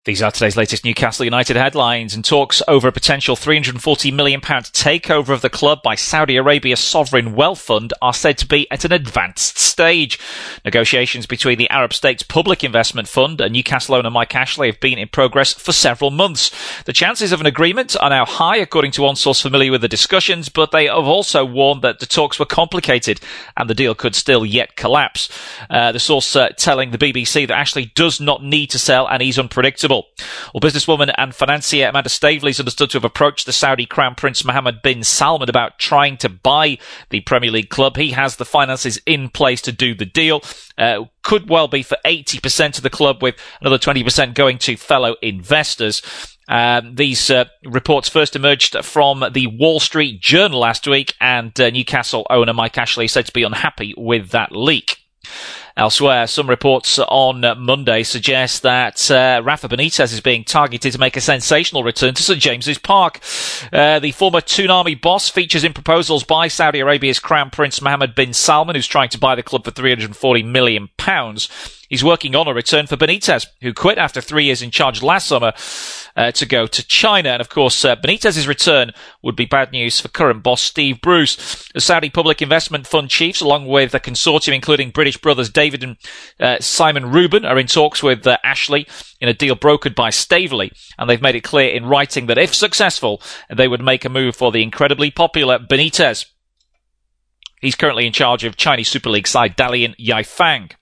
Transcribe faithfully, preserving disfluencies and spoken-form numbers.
These are today's latest Newcastle United headlines, and talks over a potential three hundred forty million pounds takeover of the club by Saudi Arabia's sovereign wealth fund are said to be at an advanced stage. Negotiations between the Arab States Public Investment Fund and Newcastle owner Mike Ashley have been in progress for several months. The chances of an agreement are now high, according to one source familiar with the discussions, but they have also warned that the talks were complicated and the deal could still yet collapse. Uh, the source uh, telling the B B C that Ashley does not need to sell and he's unpredictable. Well, businesswoman and financier Amanda Staveley is understood to have approached the Saudi Crown Prince Mohammed bin Salman about trying to buy the Premier League club. He has the finances in place to do the deal. Uh, could well be for eighty percent of the club, with another twenty percent going to fellow investors. Um, these uh, reports first emerged from the Wall Street Journal last week, and uh, Newcastle owner Mike Ashley said to be unhappy with that leak. Elsewhere, some reports on Monday suggest that uh, Rafa Benitez is being targeted to make a sensational return to St James's Park. Uh, the former Toonami boss features in proposals by Saudi Arabia's Crown Prince Mohammed bin Salman, who's trying to buy the club for three hundred forty million pounds. He's working on a return for Benitez, who quit after three years in charge last summer uh, to go to China. And of course, uh, Benitez's return would be bad news for current boss Steve Bruce. The Saudi Public Investment Fund chiefs, along with a consortium including British brothers David and uh, Simon Rubin, are in talks with uh, Ashley in a deal brokered by Staveley. And they've made it clear in writing that if successful, they would make a move for the incredibly popular Benitez. He's currently in charge of Chinese Super League side Dalian Yifang.